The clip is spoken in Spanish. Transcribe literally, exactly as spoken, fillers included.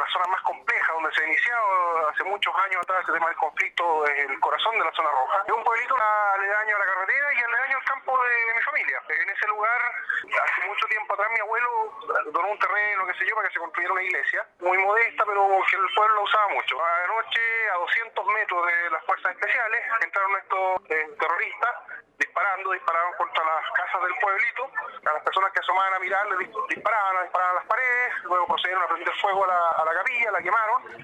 las zonas más complejas donde se ha iniciado hace muchos años atrás este tema del conflicto, es el corazón de la zona roja. Es un pueblito aledaño a la carretera y aledaño al campo de, de mi familia. En ese lugar, hace mucho tiempo atrás, mi abuelo donó un terreno, qué sé yo, para que se construyera una iglesia, muy modesta, pero que el pueblo la usaba mucho. Anoche, a doscientos metros de las fuerzas especiales, entraron estos eh, terroristas, disparando, dispararon contra las casas del pueblito, a las personas que asomaban a mirar les disparaban, disparaban a las paredes, luego procedieron a prender fuego a la, a la capilla, la quemaron,